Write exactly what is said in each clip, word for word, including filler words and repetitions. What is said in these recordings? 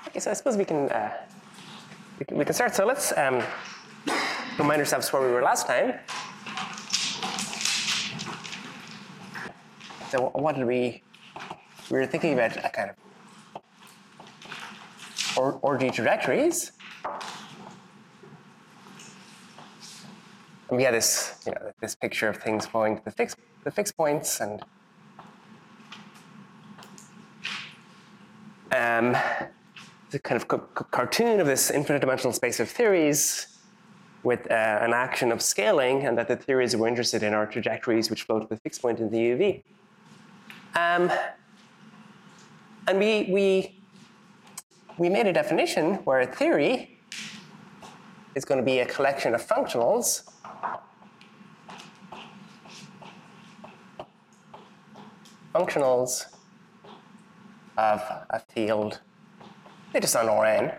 Okay, so I suppose we can uh, we, can, we can start. So let's um, remind ourselves where we were last time. So what did we? We were thinking about a kind of or orgy trajectories. And we had this, you know, this picture of things going to the fixed, the fixed points, and um, the kind of c- cartoon of this infinite dimensional space of theories with uh, an action of scaling, and that the theories we're interested in are trajectories which flow to the fixed point in the U V. Um, and we we we made a definition where a theory is going to be a collection of functionals functionals of a field theta sun or n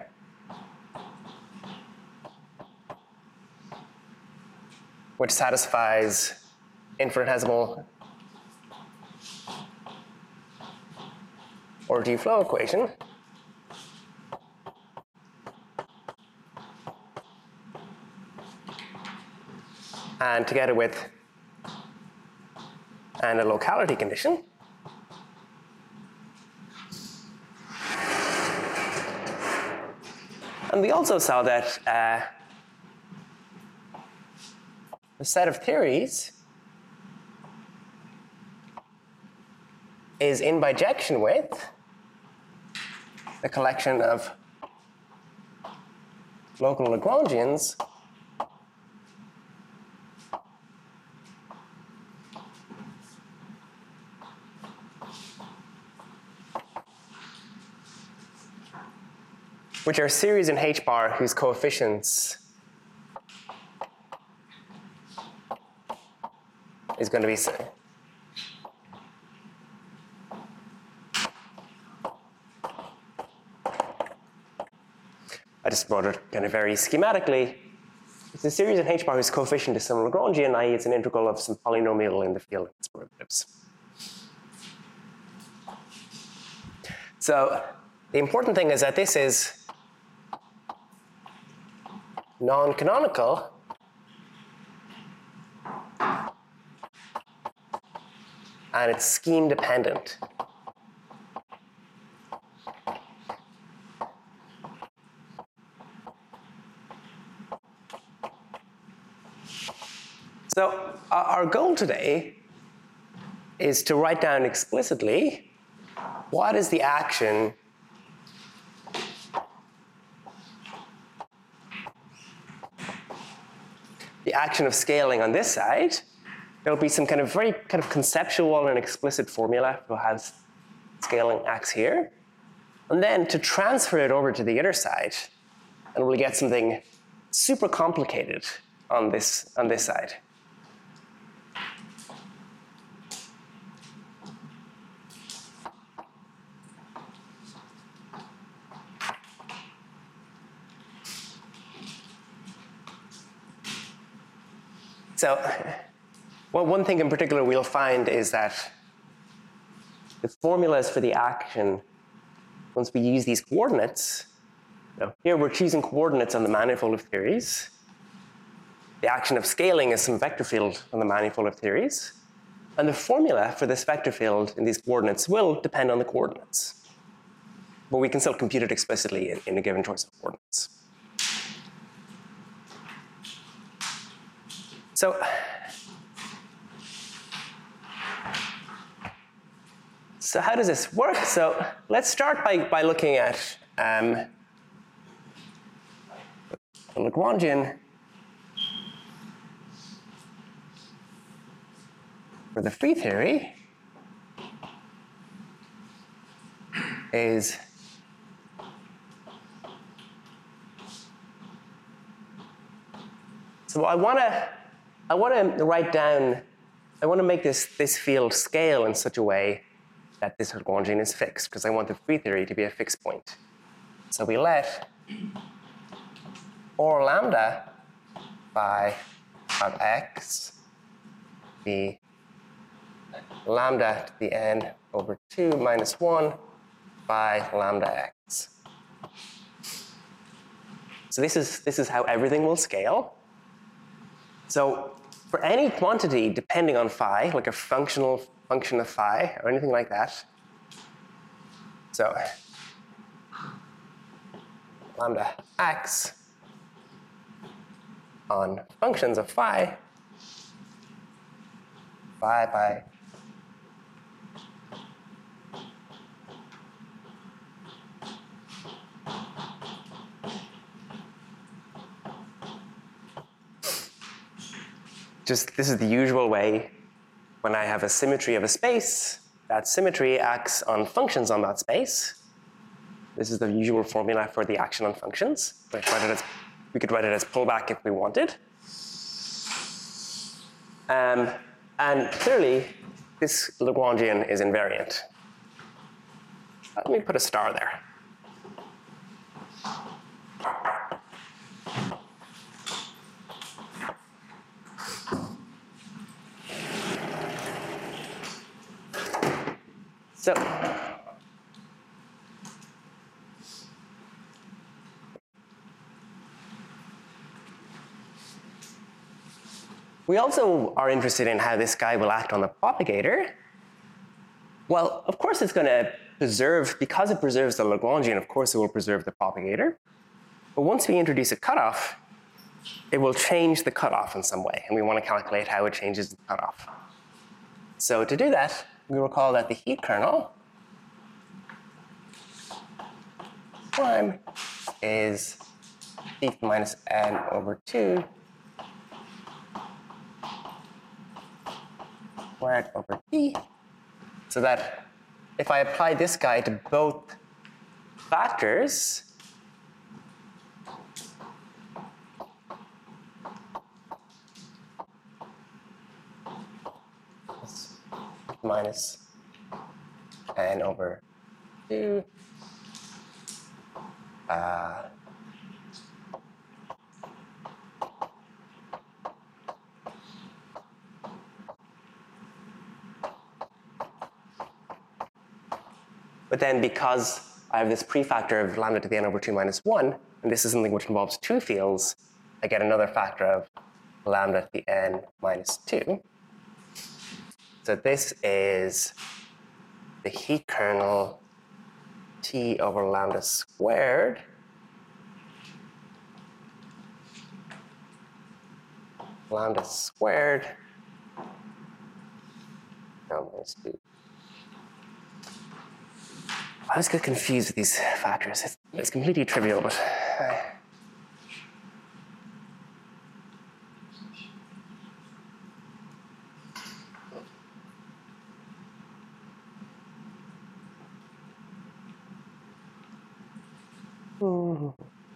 which satisfies infinitesimal orgy flow equation and together with and a locality condition. And we also saw that uh, the set of theories is in bijection with the collection of local Lagrangians which are series in H bar whose coefficients is going to be I just wrote it kind of very schematically. It's a series in H bar whose coefficient is some Lagrangian, that is it's an integral of some polynomial in the field of its derivatives. So the important thing is that this is non-canonical and it's scheme dependent. So our goal today is to write down explicitly what is the action the action of scaling on this side. There'll be some kind of very kind of conceptual and explicit formula for how scaling acts here. And then to transfer it over to the other side, and we'll get something super complicated on this, on this side. So, well, one thing in particular we'll find is that the formulas for the action, once we use these coordinates, you know, here we're choosing coordinates on the manifold of theories. The action of scaling is some vector field on the manifold of theories. And the formula for this vector field in these coordinates will depend on the coordinates. But we can still compute it explicitly in, in a given choice of coordinates. So, so how does this work? So let's start by, by looking at um, the Lagrangian for the free theory is so I want to I want to write down, I want to make this, this field scale in such a way that this Lagrangian is fixed, because I want the free theory to be a fixed point. So we let or lambda phi of x be lambda to the n over two minus one by lambda x. So this is, this is how everything will scale. So for any quantity depending on phi, like a functional function of phi or anything like that, so lambda x on functions of phi, phi by just, this is the usual way when I have a symmetry of a space, that symmetry acts on functions on that space. This is the usual formula for the action on functions. We could write it as, we could write it as pullback if we wanted. Um, and clearly, this Lagrangian is invariant. Let me put a star there. So, we also are interested in how this guy will act on the propagator. Well, of course it's going to preserve, because it preserves the Lagrangian, of course it will preserve the propagator. But once we introduce a cutoff, it will change the cutoff in some way, and we want to calculate how it changes the cutoff. So to do that, we recall that the heat kernel prime is theta minus n over two squared over t, so that if I apply this guy to both factors, minus n over two uh, but then because I have this prefactor of lambda to the n over two minus one, and this is something which involves two fields, I get another factor of lambda to the n minus two. So this is the heat kernel T over lambda squared lambda squared no, minus two. I always get confused with these factors. It's, it's completely trivial, but uh, mm.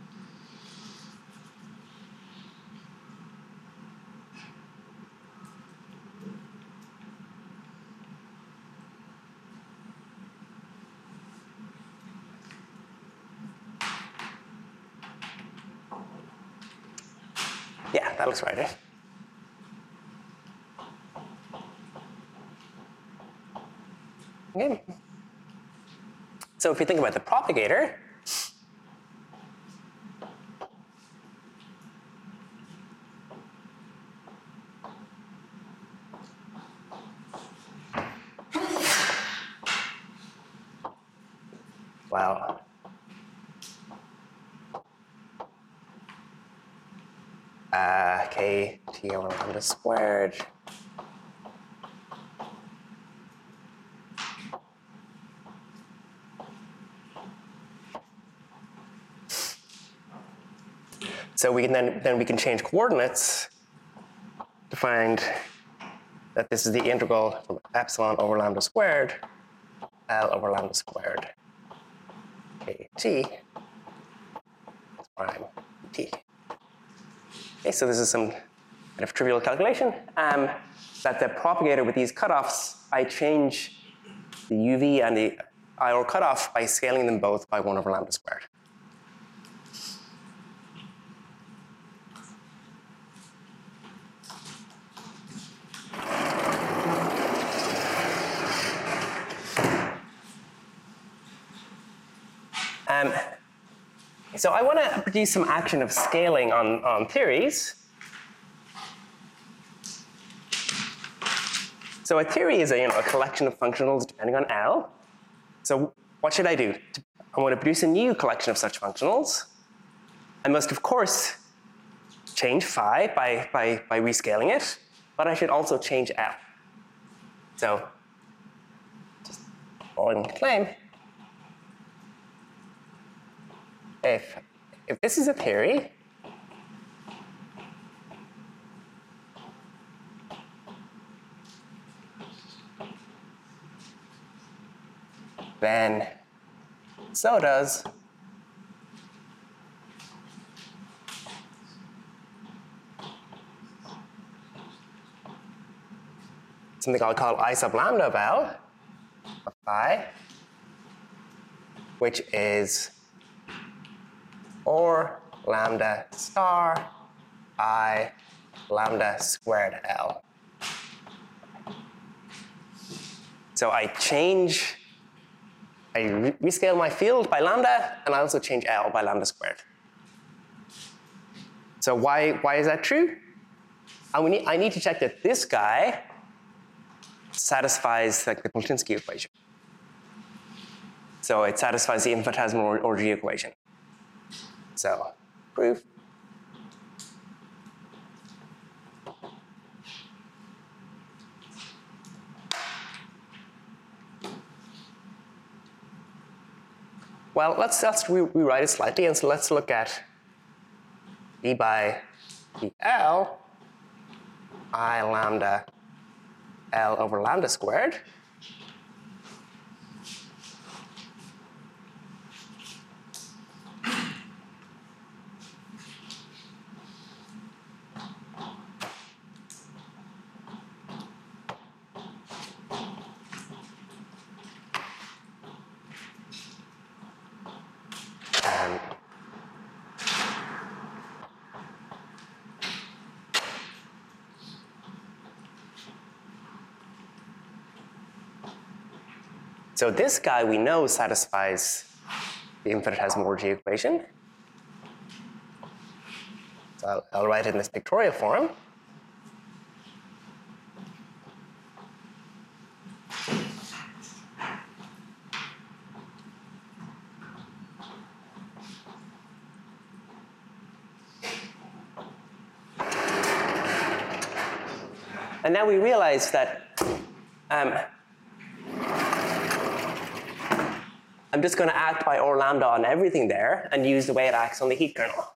Yeah, that looks right, eh? Okay. So if you think about the propagator, well, uh, k t over lambda squared so we can then then we can change coordinates to find that this is the integral from epsilon over lambda squared L over lambda squared kt prime t. Okay, so this is some kind of trivial calculation. Um, that the propagator with these cutoffs, I change the U V and the I R cutoff by scaling them both by one over lambda squared. Um, So I want to produce some action of scaling on, on theories. So a theory is a, you know, a collection of functionals depending on L. So what should I do? I want to produce a new collection of such functionals. I must, of course, change phi by, by, by rescaling it, but I should also change L. So just following the claim, if, if this is a theory, then so does something I'll call I sub lambda of L of phi, which is or lambda star I lambda squared L. So I change, I re rescale my field by lambda, and I also change L by lambda squared. So why, why is that true? And we need, I need to check that this guy satisfies like the Boltinsky equation. So it satisfies the infinitesimal order equation. So proof. Well, let's, let's re rewrite it slightly, and so let's look at d by dl I lambda L over lambda squared. Um, So this guy we know satisfies the infinitesimal order equation. So I'll, I'll write it in this pictorial form. And now we realize that um, I'm just going to act by or lambda on everything there and use the way it acts on the heat kernel.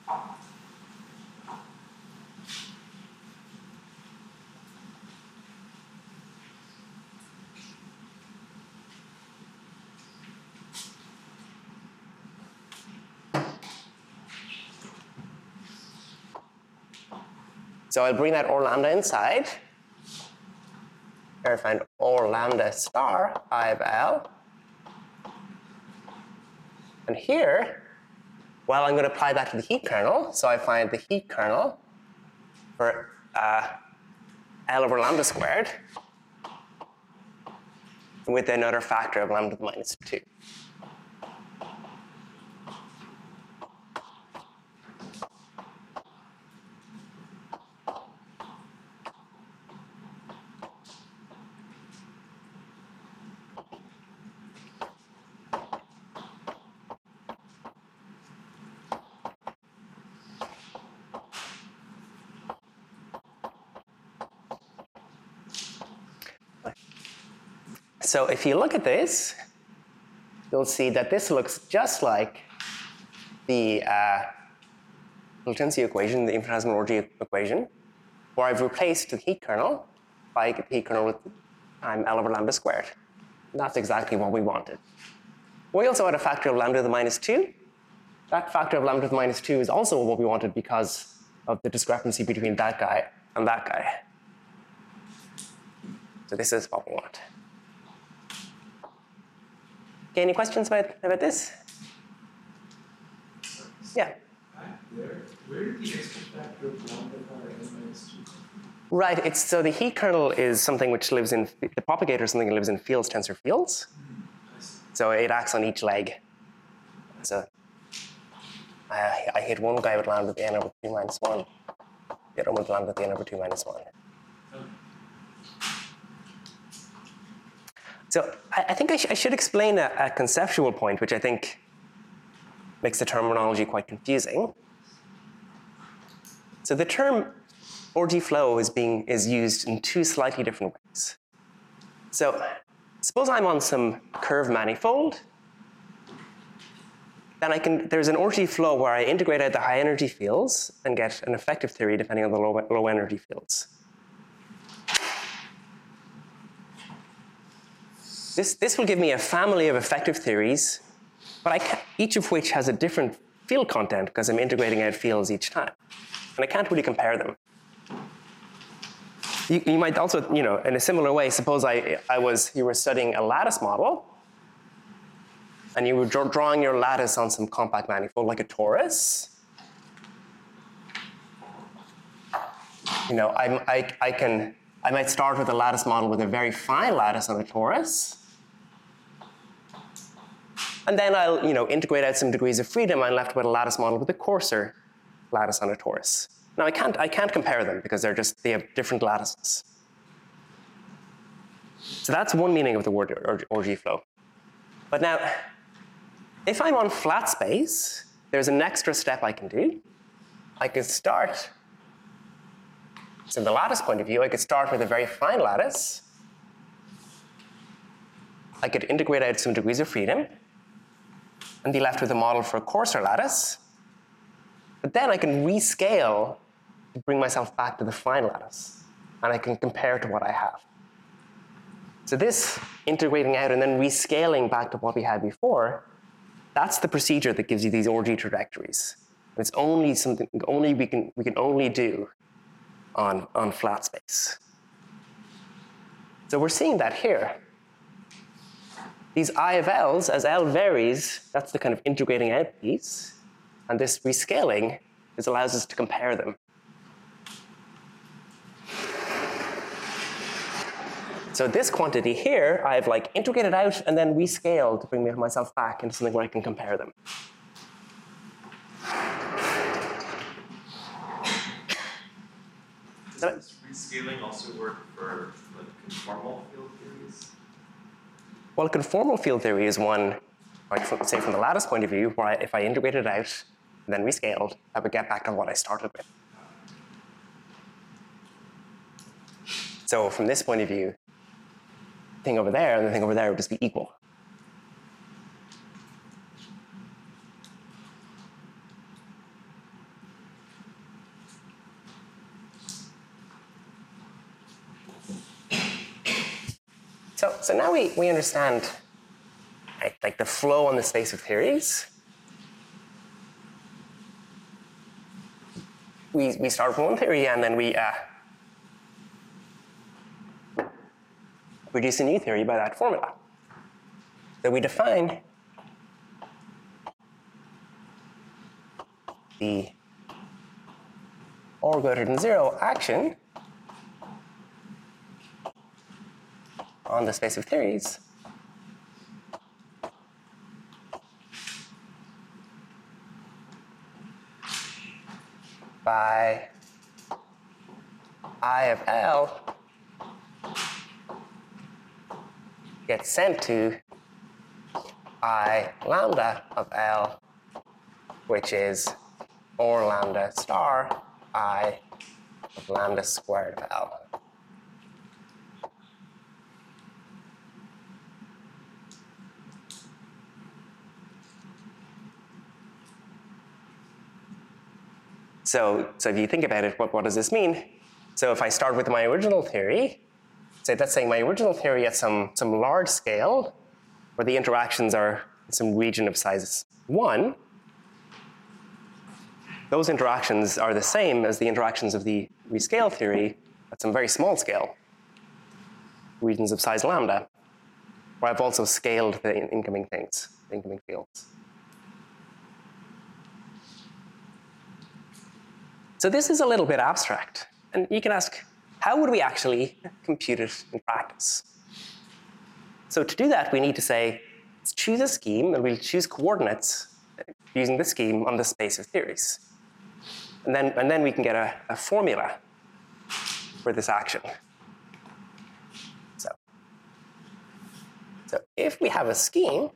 So I'll bring that or lambda inside. Here I find or lambda star I of L. And here, well, I'm going to apply that to the heat kernel. So I find the heat kernel for uh, L over lambda squared with another factor of lambda to the minus two. So if you look at this, you'll see that this looks just like the uh, Boltinsky equation, the infinitesimal order equation, where I've replaced the heat kernel by the heat kernel with um, L over lambda squared. And that's exactly what we wanted. We also had a factor of lambda to the minus two. That factor of lambda to the minus two is also what we wanted because of the discrepancy between that guy and that guy. So this is what we want. Okay, any questions about, about this? Yeah. There, where did the extra factor of lambda power n minus two come from? Right. It's so the heat kernel is something which lives in the propagator is something that lives in fields tensor fields. Mm, I see. So it acts on each leg. So I, I hit one guy with lambda at the n over two minus one. The other one with lambda at the n over two minus one. So I, I think I, sh I should explain a, a conceptual point, which I think makes the terminology quite confusing. So the term orgy flow is being is used in two slightly different ways. So suppose I'm on some curved manifold. Then I can, there's an orgy flow where I integrate out the high energy fields and get an effective theory depending on the low, low energy fields. This, this will give me a family of effective theories, but I can, each of which has a different field content because I'm integrating out fields each time. And I can't really compare them. You, you might also, you know, in a similar way, suppose I, I was, you were studying a lattice model, and you were draw, drawing your lattice on some compact manifold like a torus. You know, I, I, I can, I might start with a lattice model with a very fine lattice on a torus. And then I'll, you know, integrate out some degrees of freedom. I'm left with a lattice model with a coarser lattice on a torus. Now I can't, I can't compare them because they're just, they have different lattices. So that's one meaning of the word orgy flow. But now, if I'm on flat space, there's an extra step I can do. I could start, so from the lattice point of view, I could start with a very fine lattice. I could integrate out some degrees of freedom and be left with a model for a coarser lattice. But then I can rescale to bring myself back to the fine lattice, and I can compare to what I have. So this integrating out and then rescaling back to what we had before, that's the procedure that gives you these orgy trajectories. It's only something only we can we can only do on, on flat space. So we're seeing that here. These I of L's, as L varies, that's the kind of integrating out piece. And this rescaling is allows us to compare them. So this quantity here, I've like integrated out and then rescaled to bring myself back into something where I can compare them. Does rescaling also work for like conformal field theories? Well, conformal field theory is one, like from, say from the lattice point of view, where I, if I integrated out and then rescaled, I would get back to what I started with. So from this point of view, the thing over there and the thing over there would just be equal. So, so now we, we understand like, like the flow on the space of theories. We, we start with one theory and then we uh, produce a new theory by that formula. So we define the or greater than zero action on the space of theories by I of L gets sent to I lambda of L, which is or lambda star I of lambda squared of L. So, so if you think about it, what, what does this mean? So if I start with my original theory, say let's say my original theory at some, some large scale, where the interactions are in some region of size one, those interactions are the same as the interactions of the rescale theory at some very small scale, regions of size lambda, where I've also scaled the in incoming things, the incoming fields. So this is a little bit abstract. And you can ask, how would we actually compute it in practice? So to do that, we need to say, let's choose a scheme, and we'll choose coordinates using the scheme on the space of theories. And then, and then we can get a, a formula for this action. So, so if we have a scheme,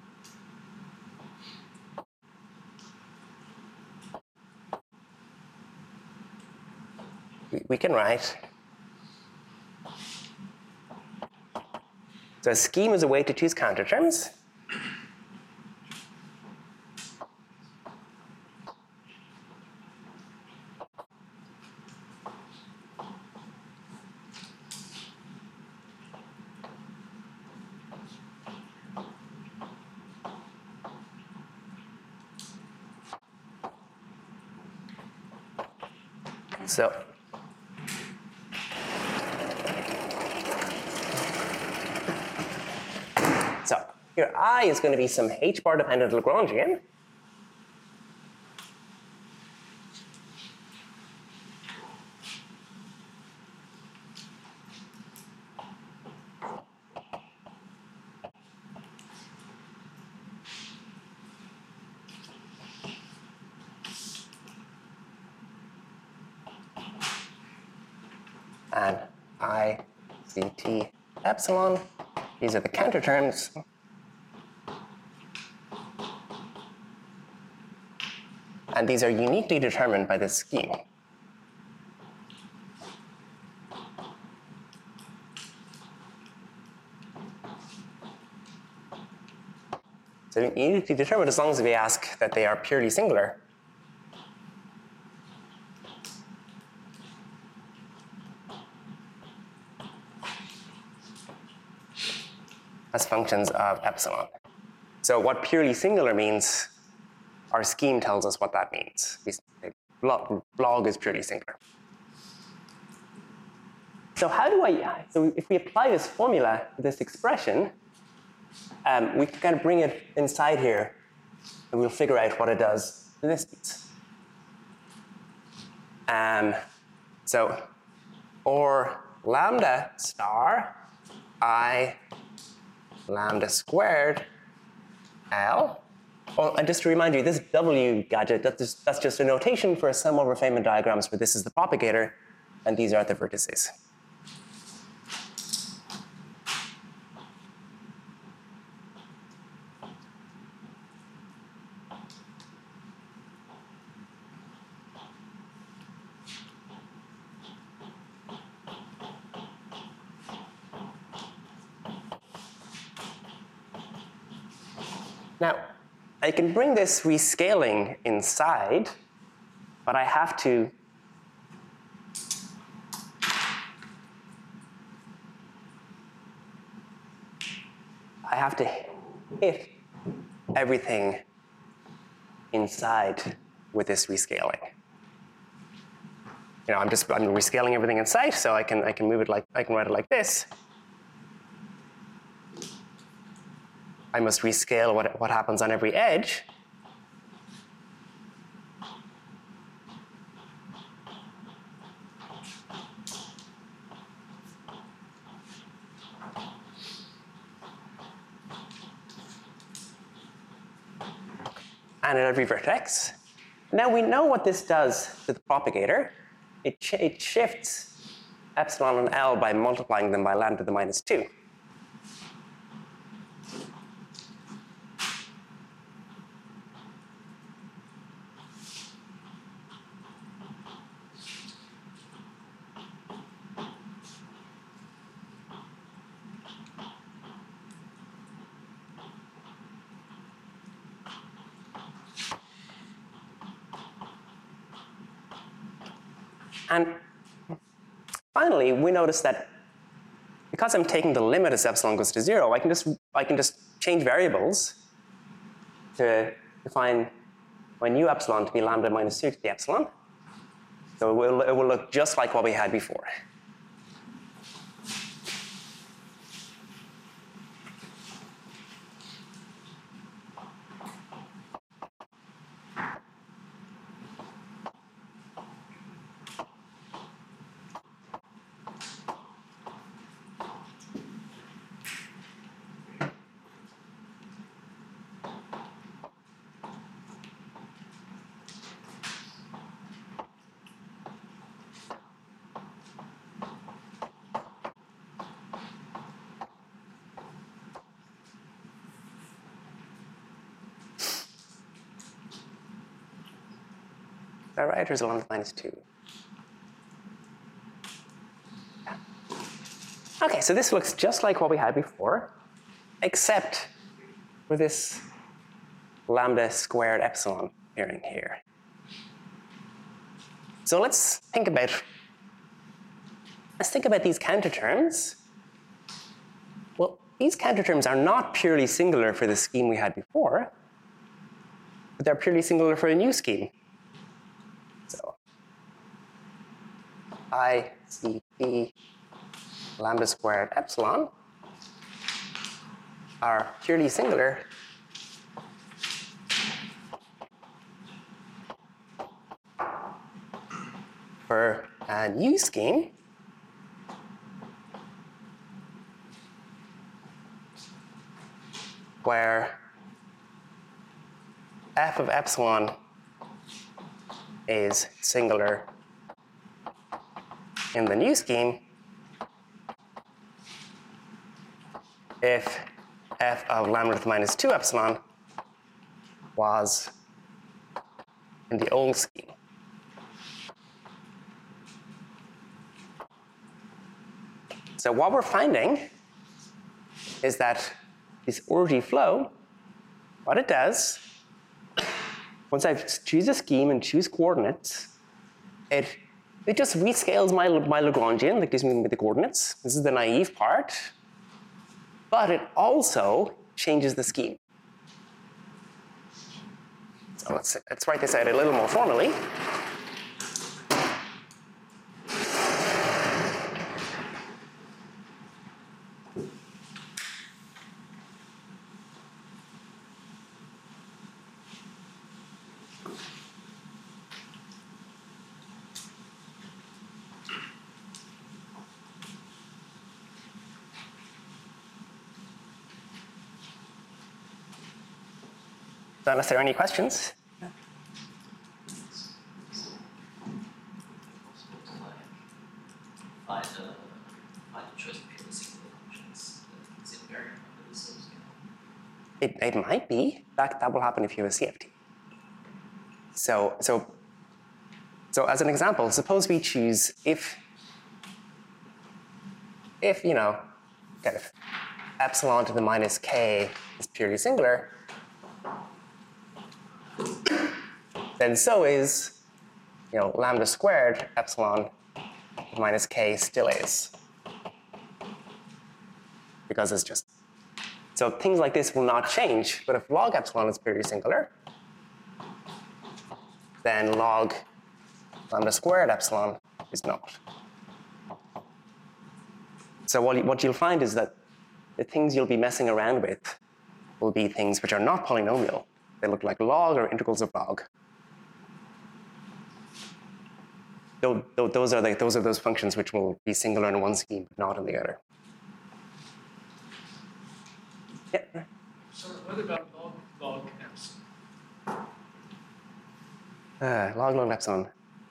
we, we can write. So a scheme is a way to choose counterterms. So So here I is going to be some h-bar dependent Lagrangian. And I, C, T, epsilon. These are the counter terms. And these are uniquely determined by this scheme. So uniquely determined as long as we ask that they are purely singular. As functions of epsilon. So what purely singular means, our scheme tells us what that means. Log, log is purely singular. So how do I, so if we apply this formula to this expression, um, we can kind of bring it inside here, and we'll figure out what it does to this piece. Um, so, or lambda star I lambda squared L. Oh, and just to remind you, this W gadget, that's just, that's just a notation for a sum over Feynman diagrams where this is the propagator and these are the vertices. Now, I can bring this rescaling inside, but I have to I have to hit everything inside with this rescaling. You know, I'm just I'm rescaling everything in sight, so I can I can move it like I can write it like this. I must rescale what, what happens on every edge. And at every vertex. Now we know what this does to the propagator. It, ch it shifts epsilon and L by multiplying them by lambda to the minus two. And finally, we notice that because I'm taking the limit as epsilon goes to zero, I can just I can just change variables to define my new epsilon to be lambda minus two to the epsilon. So it will, it will look just like what we had before. that right, or is it lambda minus two? Yeah. Okay, so this looks just like what we had before, except for this lambda squared epsilon appearing here. So let's think about let's think about these counter terms. Well, these counter terms are not purely singular for the scheme we had before, but they're purely singular for a new scheme. So I C P lambda squared epsilon are purely singular for a new scheme where f of epsilon is singular in the new scheme if f of lambda to the minus two epsilon was in the old scheme. So what we're finding is that this orgy flow, what it does, once I choose a scheme and choose coordinates, it, it just rescales my, my Lagrangian that gives me the coordinates. This is the naive part. But it also changes the scheme. So let's, let's write this out a little more formally. So unless there are any questions. Find a, find a choice of purely singular functions that is invariant under the same scale. It, it might be. That, that will happen if you have a C F T. So, so, so as an example, suppose we choose if, if, you know, kind of epsilon to the minus k is purely singular, then so is, you know, lambda squared epsilon minus k still is. Because it's just, so things like this will not change, but if log epsilon is purely singular, then log lambda squared epsilon is not. So what, you, what you'll find is that the things you'll be messing around with will be things which are not polynomial. They look like log or integrals of log. Those are, the, those are those functions which will be singular in one scheme, but not in the other. Yeah. So what about log, log epsilon? Uh, log log epsilon.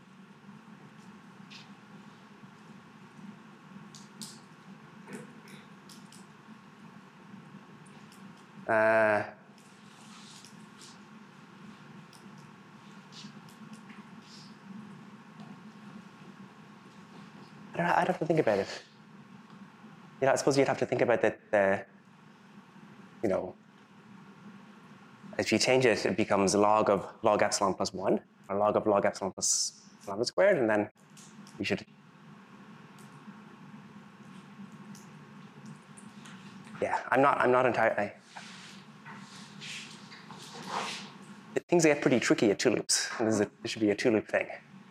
Uh, I don't know, I'd have to think about it. You know, I suppose you'd have to think about that, the, you know, if you change it, it becomes log of log epsilon plus one, or log of log epsilon plus lambda squared, and then we should, yeah, I'm not, I'm not entirely, things get pretty tricky at two loops, and this, is a, this should be a two loop thing.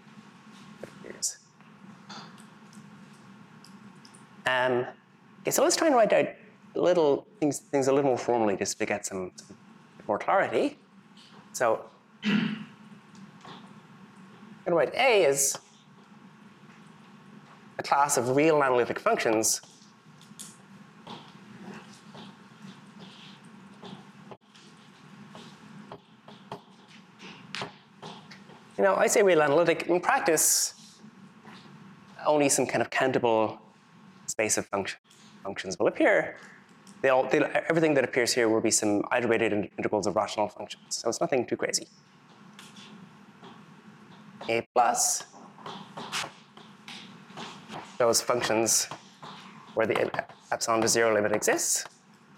Um, okay, so let's try and write out little things, things a little more formally just to get some, some more clarity. So I'm going to write A as a class of real analytic functions you know, I say real analytic. In practice, only some kind of countable space of function, functions will appear. They all, they, everything that appears here will be some iterated integrals of rational functions. So it's nothing too crazy. A plus, those functions where the epsilon to zero limit exists.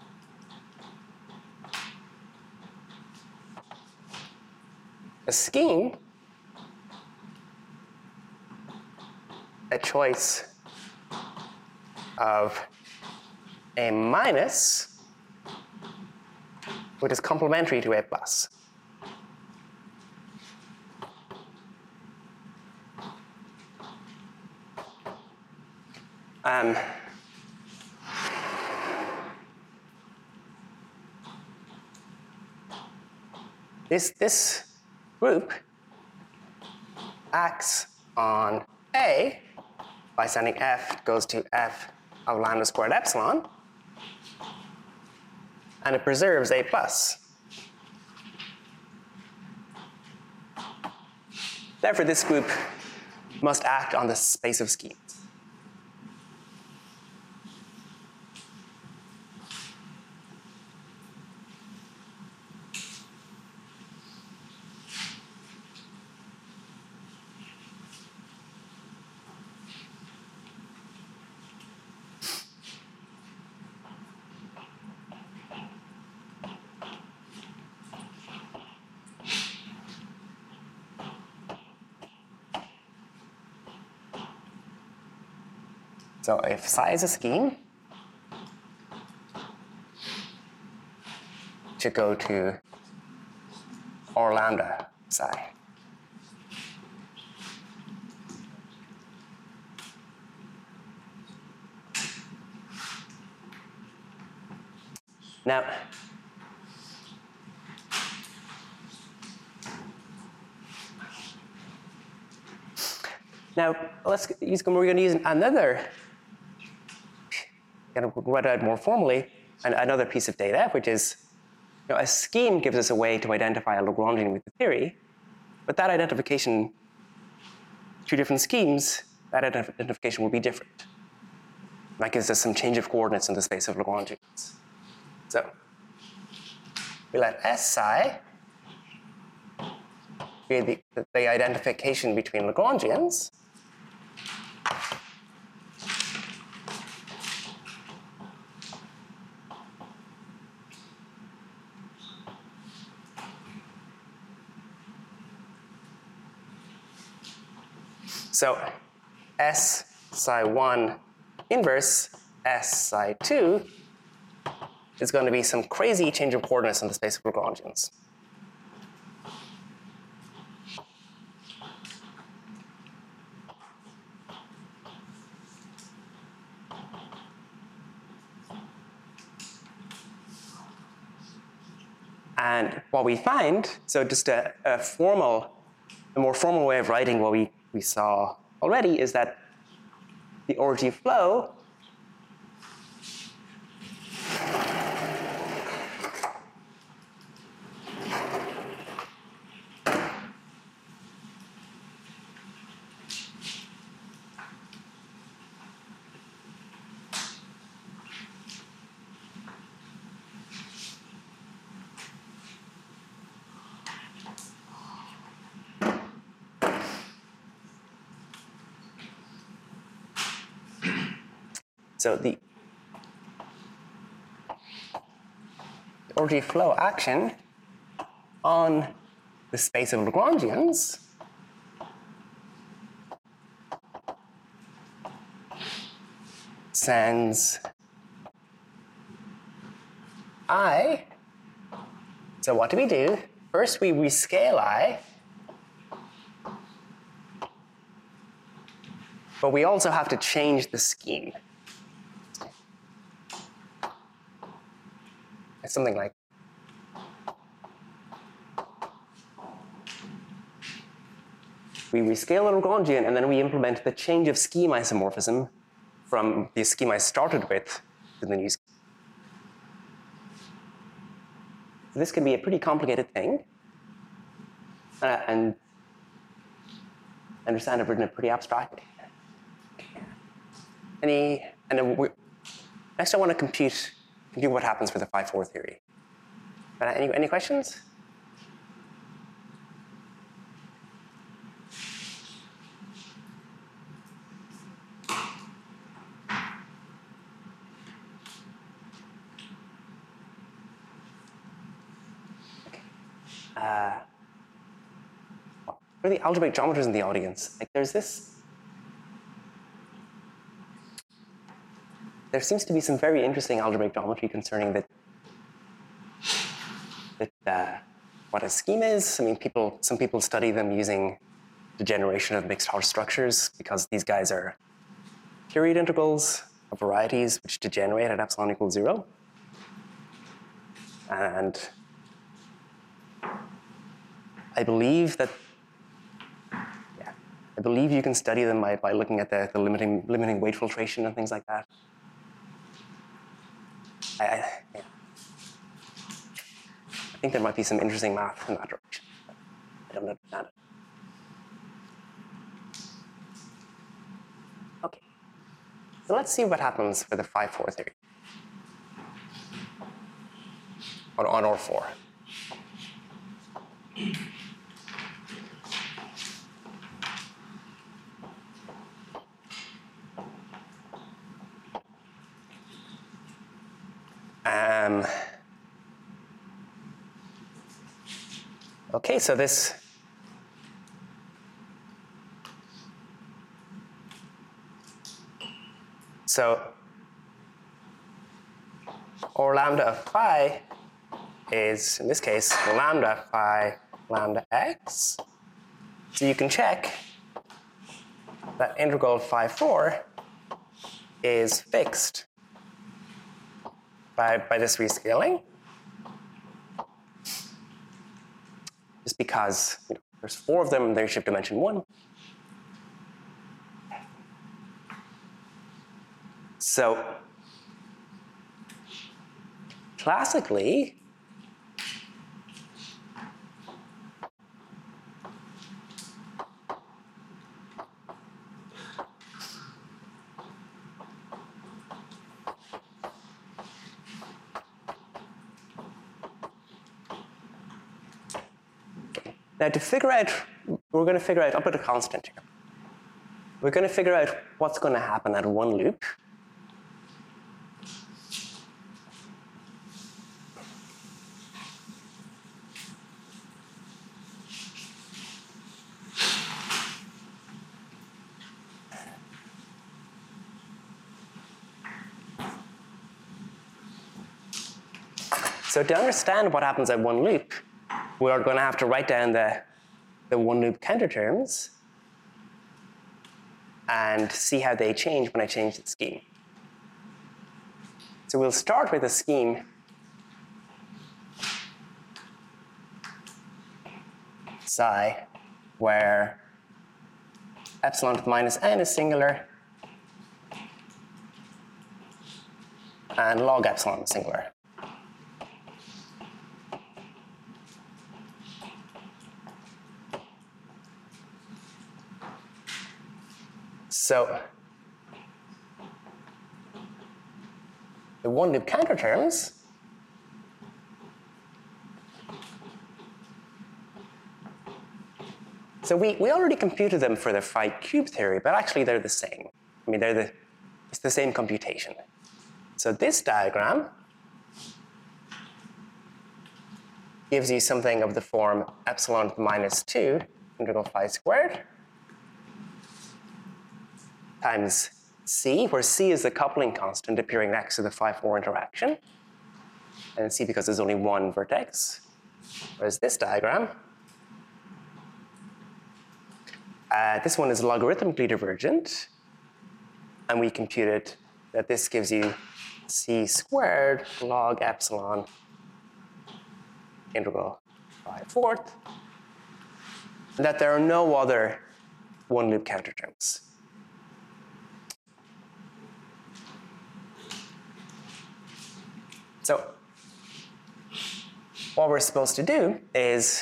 A scheme, a choice of A minus, which is complementary to A plus. Um, this, this group acts on A by sending f goes to f of lambda squared epsilon, and it preserves A plus. Therefore, this group must act on the space of schemes. So if psi is a scheme, it should go to or lambda psi. Now, now let's use, we're going to use another, kind of write it out more formally, and another piece of data, which is, you know, a scheme gives us a way to identify a Lagrangian with the theory, but that identification, two different schemes, that identification will be different. That gives us some change of coordinates in the space of Lagrangians. So we let S psi be the, the identification between Lagrangians. So S psi one inverse S psi two is going to be some crazy change of coordinates in the space of Lagrangians. And what we find, so just a, a formal, a more formal way of writing what we, we saw already is that the orgy flow So the orgy flow action on the space of Lagrangians sends I. So what do we do? First we rescale I, but we also have to change the scheme. It's something like we rescale a Lagrangian and then we implement the change of scheme isomorphism from the scheme I started with to the new scheme. So this can be a pretty complicated thing, uh, and understand it written pretty abstractly. Any, and then we, next I want to compute, compute what happens with the phi four theory. But any, any questions? uh, for the algebraic geometers in the audience, like there's this, there seems to be some very interesting algebraic geometry concerning that, that uh, what a scheme is. I mean, people, some people study them using degeneration of mixed Hodge structures because these guys are period integrals of varieties which degenerate at epsilon equals zero. And I believe that, yeah, I believe you can study them by, by looking at the, the limiting, limiting weight filtration and things like that. I, I, yeah. I think there might be some interesting math in that direction. I don't understand it. Okay. So let's see what happens for the phi four theory on, on O R four. Um, okay, so this so or lambda of phi is, in this case, lambda phi lambda x. So you can check that integral of phi four is fixed by, by this rescaling. Just because you know, there's four of them, they shift dimension one. So classically, now to figure out, we're going to figure out, I'll put a constant here. We're going to figure out what's going to happen at one loop. So to understand what happens at one loop, we are going to have to write down the, the one loop counter terms and see how they change when I change the scheme. So we'll start with a scheme psi where epsilon to the minus n is singular and log epsilon is singular. So the one loop counter terms so we, we already computed them for the phi cube theory, but actually they're the same. I mean, they're the, it's the same computation. So this diagram gives you something of the form epsilon to the minus two integral phi squared times c, where c is the coupling constant appearing next to the phi four interaction, and c because there's only one vertex. Whereas this diagram, uh, this one is logarithmically divergent, and we computed that this gives you c squared log epsilon integral phi fourth, and that there are no other one loop counter terms. So what we're supposed to do is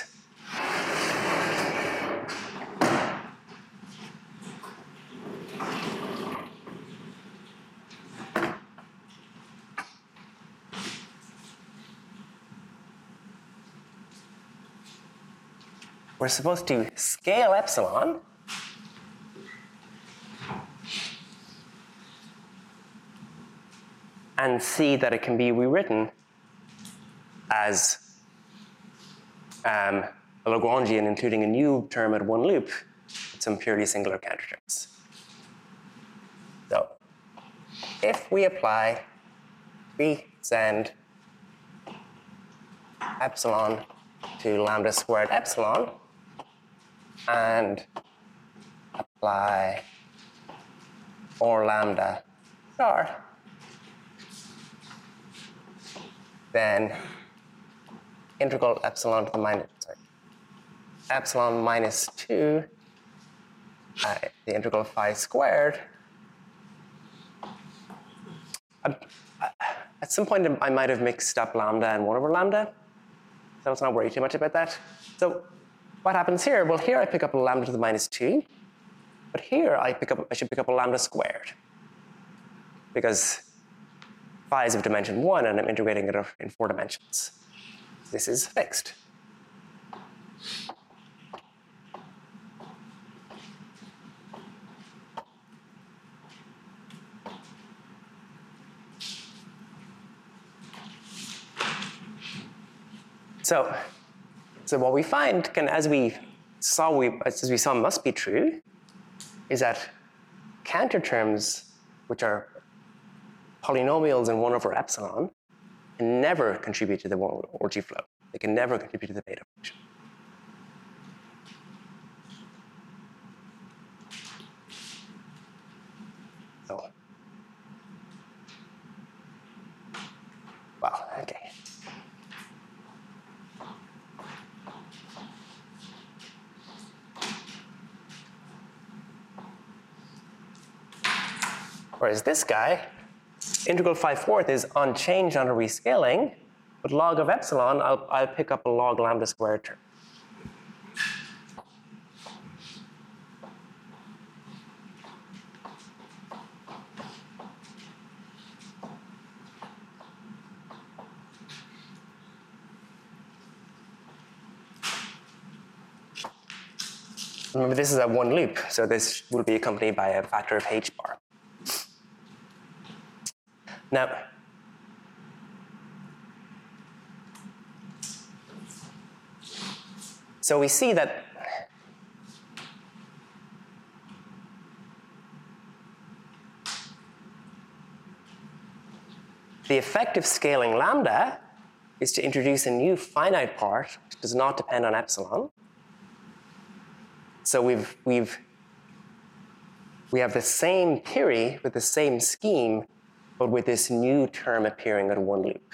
we're supposed to scale epsilon and see that it can be rewritten as um, a Lagrangian including a new term at one loop with some purely singular counterterms. So if we apply three send epsilon to lambda squared epsilon and apply or lambda star, then integral epsilon to the minus, sorry, epsilon minus two, uh, the integral of phi squared. Uh, at some point I might have mixed up lambda and one over lambda, so let's not worry too much about that. So what happens here? Well, here I pick up a lambda to the minus two, but here I pick up I should pick up a lambda squared, because phi is of dimension one and I'm integrating it in four dimensions. This is fixed. So, so what we find, can, as we saw, we as we saw must be true, is that counter terms, which are polynomials in one over epsilon, can never contribute to the orgy flow. They can never contribute to the beta function. So, well, okay. Whereas this guy, integral phi fourth is unchanged under rescaling, but log of epsilon, I'll, I'll pick up a log lambda squared term. Remember, this is a one loop, so this will be accompanied by a factor of h bar. Now, so we see that the effect of scaling lambda is to introduce a new finite part which does not depend on epsilon. So we've, we've, we have the same theory with the same scheme, but with this new term appearing at one loop.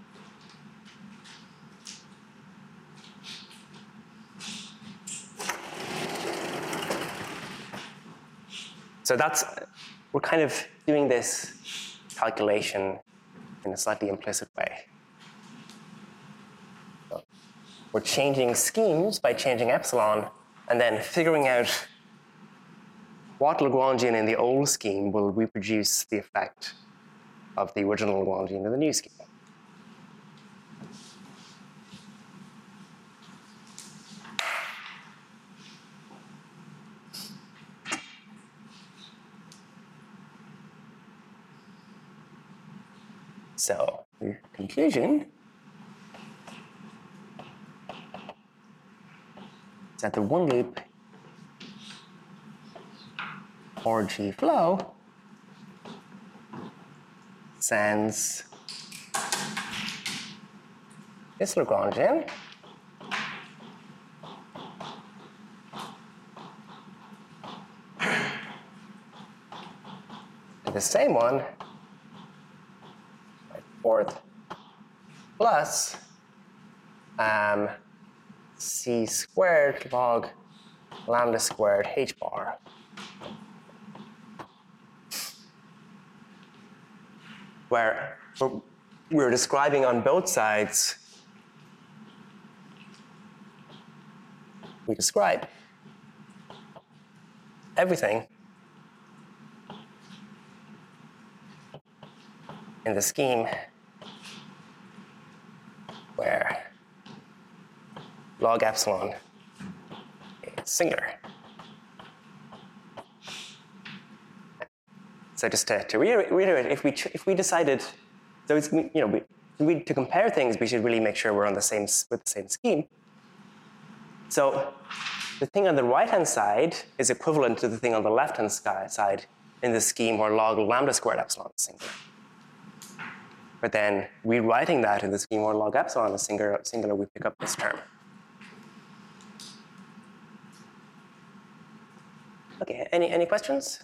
So that's, we're kind of doing this calculation in a slightly implicit way. So we're changing schemes by changing epsilon, and then figuring out what Lagrangian in the old scheme will reproduce the effect of the original Lagrangian in the new scheme. So, the conclusion is that the one loop orgy flow sends this Lagrangian to the same one, fourth, plus um, c squared log lambda squared h bar. Where we're describing on both sides, we describe everything in the scheme where log epsilon is singular. So just to, to reiterate, if we if we decided, so it's, you know, we, we to compare things, we should really make sure we're on the same with the same scheme. So the thing on the right-hand side is equivalent to the thing on the left-hand side in the scheme where log lambda squared epsilon is singular. But then rewriting that in the scheme where log epsilon is singular, singular we pick up this term. Okay, any, any questions?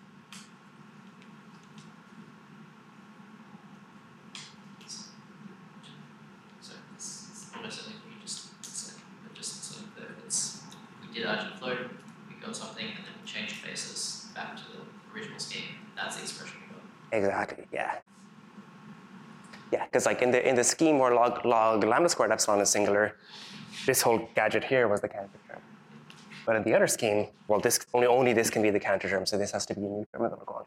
So it's, it's almost something we just said, but just sort of the, it's we did urgent flow, we got something, and then we changed basis back to the original scheme. That's the expression we got. Exactly, yeah. Yeah, because like in the in the scheme where log log lambda squared epsilon is singular, this whole gadget here was the counter term. But in the other scheme, well, this only only this can be the counter term, so this has to be a new term of the Lagrange.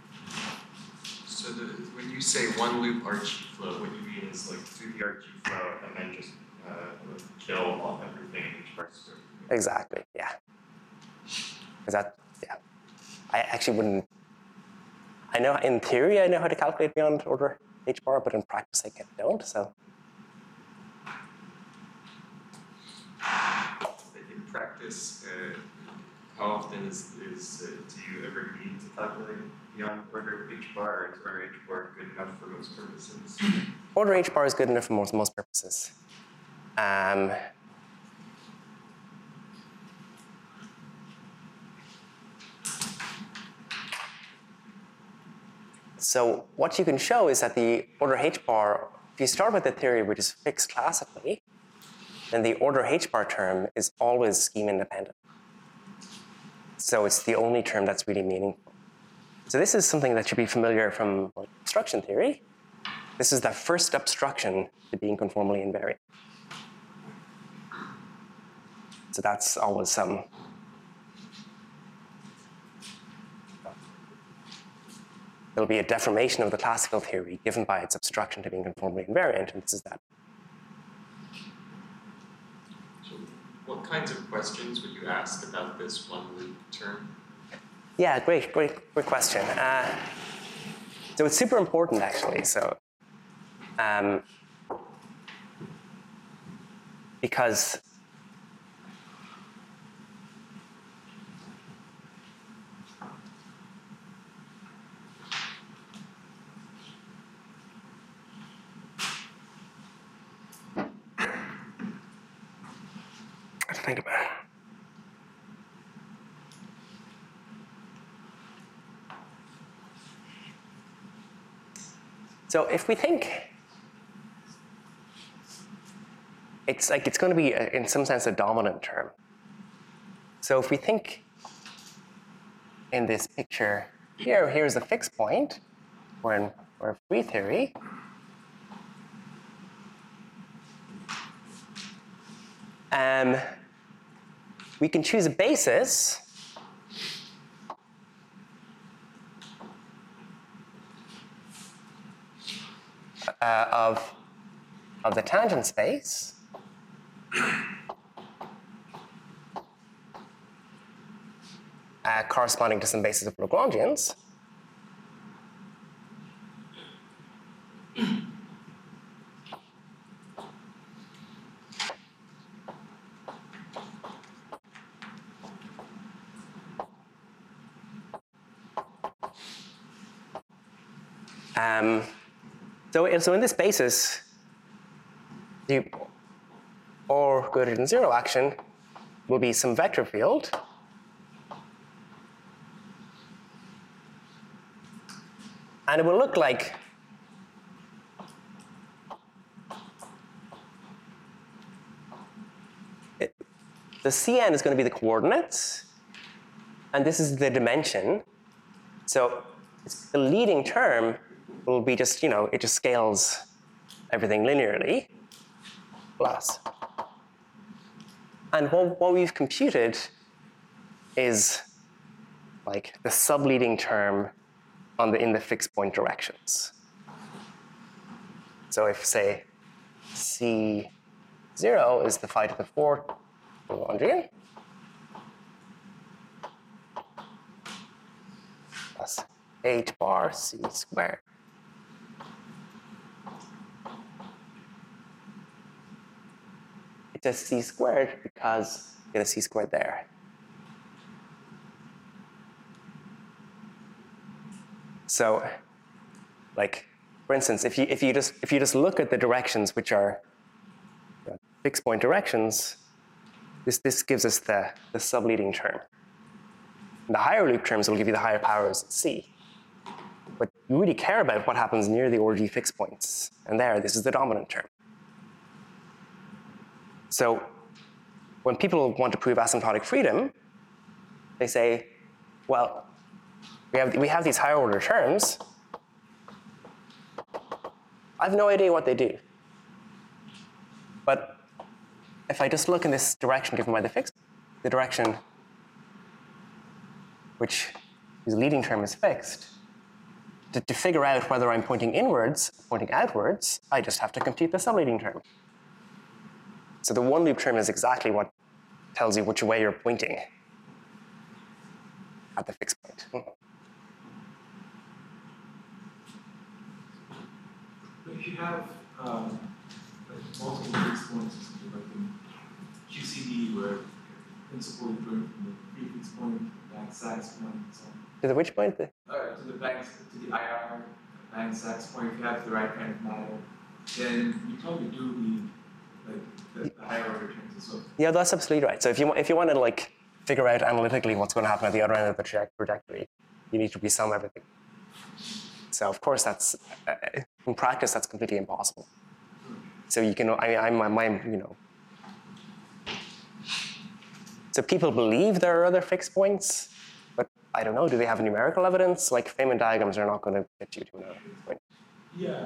So the, when you say one loop Archie flow, what you mean is like through the Archie flow and then just uh, kill all everything in each part square. Exactly, yeah. Is that, yeah. I actually wouldn't, I know in theory I know how to calculate beyond order h bar, but in practice I don't, so. In practice, uh, how often is, is uh, do you ever need to calculate beyond order h bar, or is order h bar good enough for most purposes? Order h bar is good enough for most, most purposes. Um, so what you can show is that the order h bar, if you start with the theory which is fixed classically, then the order h bar term is always scheme independent. So it's the only term that's really meaningful. So this is something that should be familiar from obstruction theory. This is the first obstruction to being conformally invariant. So that's always some. There'll be a deformation of the classical theory given by its obstruction to being conformally invariant, and this is that. So what kinds of questions would you ask about this one loop term? Yeah, great, great, great question. Uh, so it's super important, actually. So, um, because I have to think about it. So if we think it's like it's going to be, a, in some sense, a dominant term. So if we think in this picture here, here's a fixed point. We're in we're in free theory. Um, we can choose a basis uh, of of the tangent space. Uh, corresponding to some basis of Lagrangians. Um, so, so in this basis, the or greater than zero action will be some vector field. And it will look like it, the Cn is going to be the coordinates, and this is the dimension. So it's, the leading term will be just, you know, it just scales everything linearly, plus. And what, what we've computed is like the subleading term on the, in the fixed point directions. So if, say, C zero is the phi to the fourth Lagrangian, plus h bar C squared. it's a c squared because you get a c squared there. So, like, for instance, if you if you just if you just look at the directions which are uh, fixed point directions, this this gives us the the subleading term. And the higher loop terms will give you the higher powers at c. But you really care about what happens near the order g fixed points, and there, this is the dominant term. So, when people want to prove asymptotic freedom, they say, well, we have we have these higher order terms. I have no idea what they do. But if I just look in this direction given by the fixed, the direction which whose leading term is fixed, to, to figure out whether I'm pointing inwards, pointing outwards, I just have to compute the subleading term. So the one loop term is exactly what tells you which way you're pointing at the fixed point. But if you have um, like multiple fixed points, like in Q C D, where in principle you're going from the pre-fixed point, back Sachs point, and so on. To the which point? The Uh, to the bank, to the I R, bank Sachs point, if you have the right kind of model, then you probably do need like the, the higher order terms as well. Yeah, that's absolutely right. So if you if you want to like figure out analytically what's going to happen at the other end of the traje- trajectory, you need to resum everything. So of course that's uh, in practice that's completely impossible. So you can I I'm I'm, I'm you know. So people believe there are other fixed points, but I don't know. Do they have numerical evidence? Like Feynman diagrams are not going to get you to another fixed point. Yeah.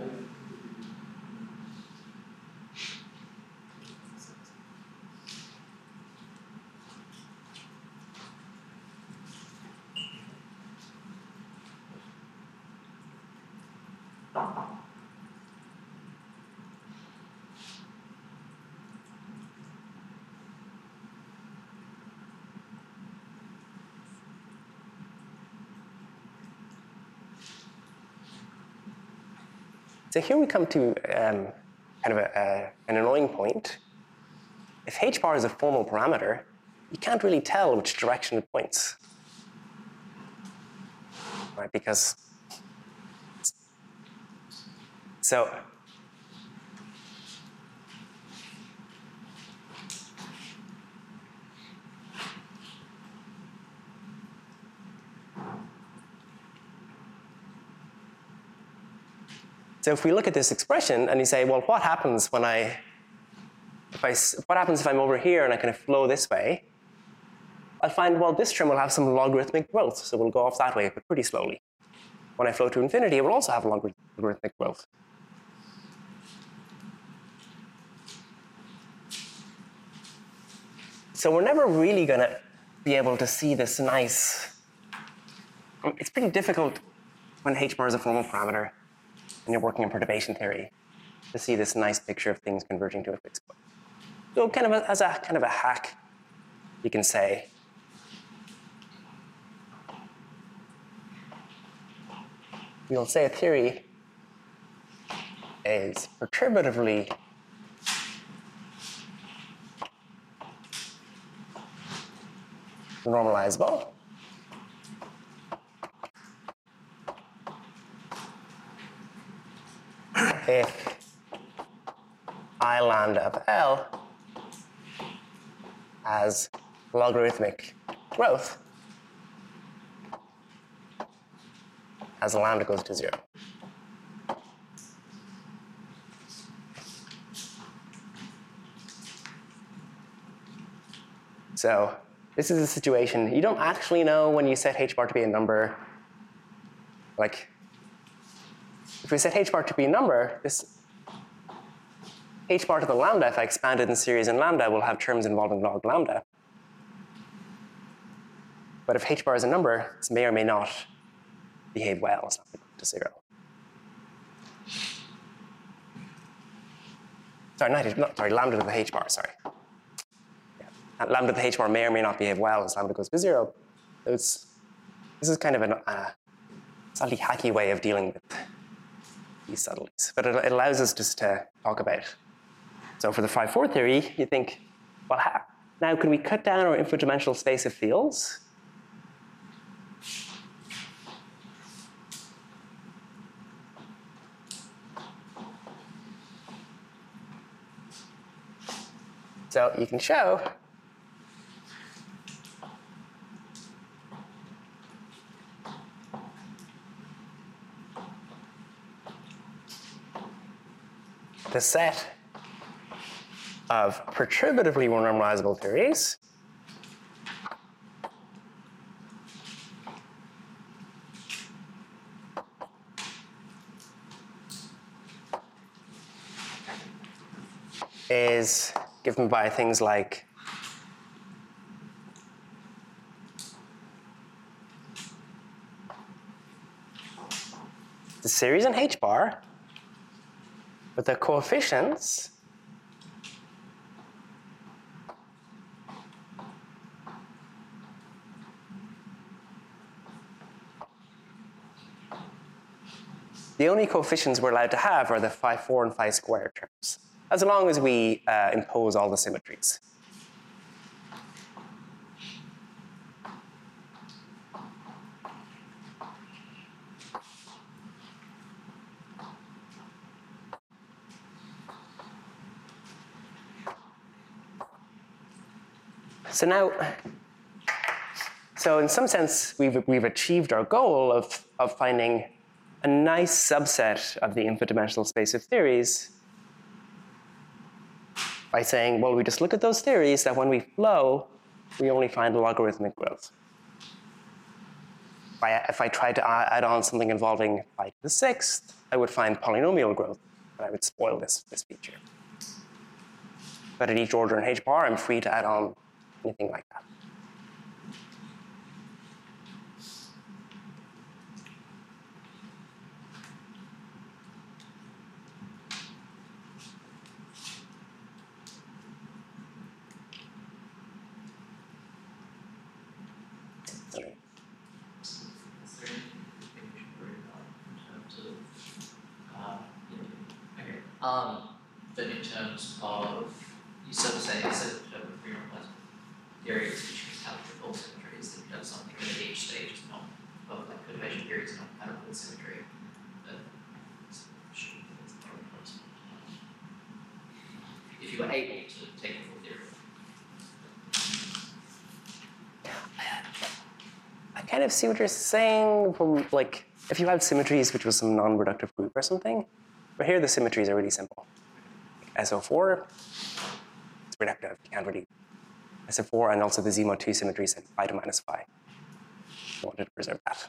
So here we come to um, kind of a, a, an annoying point. If h bar is a formal parameter, you can't really tell which direction it points, right? Because so So if we look at this expression and you say, well, what happens when I, if I, what happens if I'm over here and I kind of flow this way? I'll find, well, this term will have some logarithmic growth, so we'll go off that way, but pretty slowly. When I flow to infinity, it will also have logarithmic growth. So we're never really going to be able to see this nice, it's pretty difficult when h bar is a formal parameter and you're working in perturbation theory to see this nice picture of things converging to a fixed point. So kind of a, as a kind of a hack, you can say, we'll say a theory is perturbatively normalizable if I lambda of L has logarithmic growth as lambda goes to zero. So this is a situation, you don't actually know when you set h bar to be a number. Like, if we set h bar to be a number, this h bar to the lambda, if I expand it in series in lambda, will have terms involving log lambda. But if h bar is a number, this may or may not behave well. It's not going to go to zero. Sorry, not, not sorry, lambda to the h bar, sorry. Yeah. Lambda to the h bar may or may not behave well as lambda goes to zero. So it's, this is kind of a uh, slightly hacky way of dealing with these subtleties. But it, it allows us just to talk about So for the phi four theory, you think, well, how, now can we cut down our infinite dimensional space of fields? So you can show the set of perturbatively normalizable theories is given by things like the series in H bar with the coefficients the only coefficients we're allowed to have are the phi four and phi squared terms, as long as we uh, impose all the symmetries. So now, so in some sense, we've, we've achieved our goal of, of finding a nice subset of the infinite dimensional space of theories by saying, well, we just look at those theories that when we flow, we only find logarithmic growth. If I, if I tried to add on something involving phi to the sixth, I would find polynomial growth, and I would spoil this, this feature. But at each order in H bar, I'm free to add on anything like that. Um, but in terms of, you sort of say, you said that with free normalizable theories, which is compatible symmetries, that does something that at each stage is not, of like perturbation theory is not compatible with symmetry. But if you were able to take the full theory. I kind of see what you're saying from, like, if you had symmetries which was some non-reductive group or something, but here the symmetries are really simple. S O four, it's reductive, you can't really. S O four and also the Z mod two symmetry set phi to minus phi. I wanted to preserve that.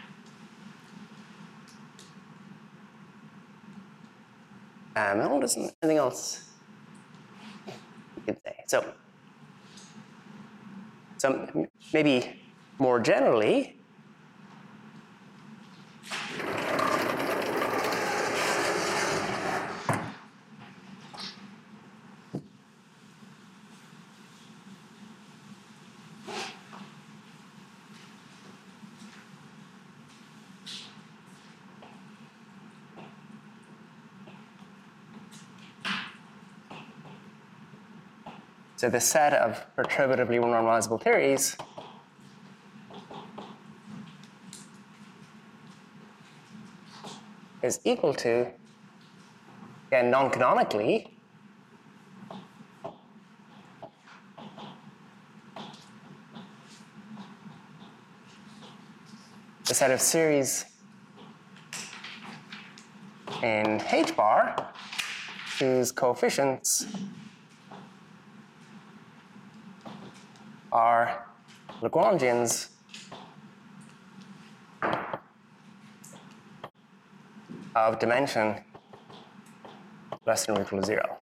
Um, I don't know, anything else you could say. So, so maybe more generally, so the set of perturbatively normalizable theories is equal to, again, non-canonically, the set of series in H bar whose coefficients are Lagrangians of dimension less than or equal to zero.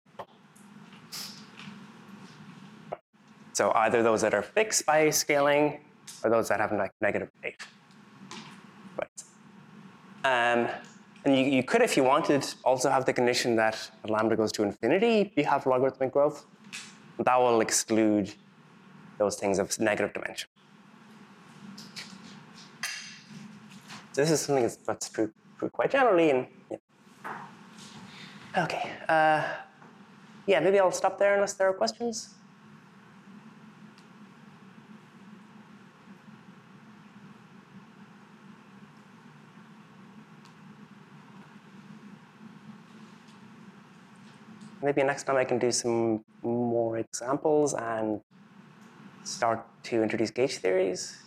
So either those that are fixed by scaling or those that have like negative eight. Right. Um, and you, you could, if you wanted, also have the condition that when lambda goes to infinity, you have logarithmic growth. That will exclude those things of negative dimension. So this is something that's, that's true, true quite generally. And yeah. Okay. Uh, yeah, maybe I'll stop there unless there are questions. Maybe next time I can do some more examples and start to introduce gauge theories.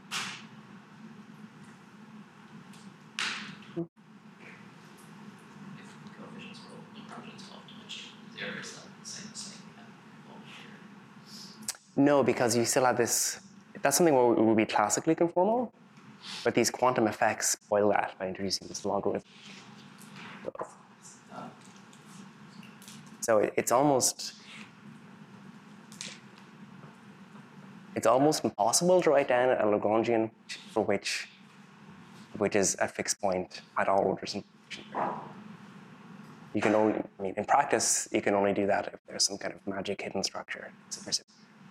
If coefficients were all Lagrangian twelve dimensional, zero is that the same as saying we have all here. No, because you still have this, that's something where it would be classically conformal, but these quantum effects spoil that by introducing this logarithm. Uh, So it, it's almost, it's almost impossible to write down a Lagrangian for which, which is a fixed point at all orders in function. You can only, I mean, in practice, you can only do that if there's some kind of magic hidden structure. It's a precision.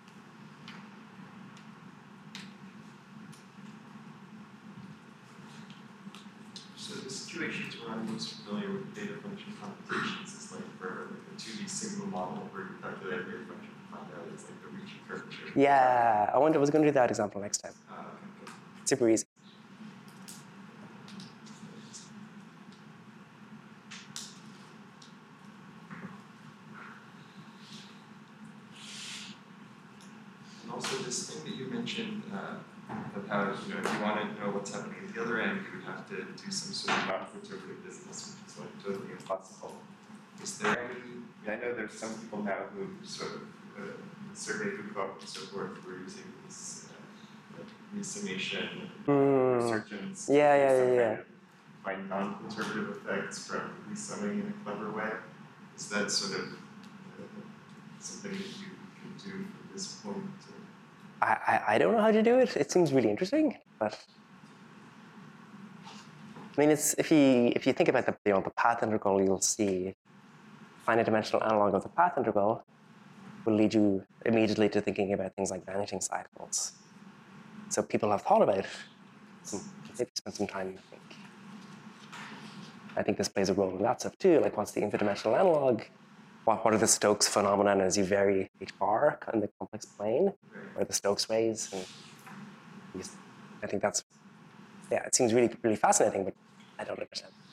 So the situations where I'm most familiar with data function computations is like for like a two D sigma model where you calculate a wave function to find out it's like the Ricci curvature. Yeah, I wonder, I was going to do that example next time. Uh, okay, good. Super easy. And also this thing that you mentioned uh, of how, you know, if you want to know what's happening at the other end, you would have to do some sort of non-perturbative business, which is like totally impossible. Is there any, I, mean, I know there's some people now who sort of, uh, survey Foucault and so forth, who are using this uh, like resummation, Mm. resurgence, Yeah, yeah, some yeah, kind yeah. of find non-perturbative effects from resumming in a clever way. Is that sort of uh, something that you can do from this point? To, I, I, I don't know how to do it. It seems really interesting, but I mean, it's if you if you think about the you know the path integral, you'll see finite dimensional analog of the path integral will lead you immediately to thinking about things like vanishing cycles. So people have thought about it. Some, maybe spent some time. I think. I think this plays a role in that stuff too. Like, what's the infinite-dimensional analog? What, what are the Stokes phenomenon as you vary h bar in the complex plane? Or the Stokes waves? And these, I think that's, yeah, it seems really, really fascinating, but I don't understand.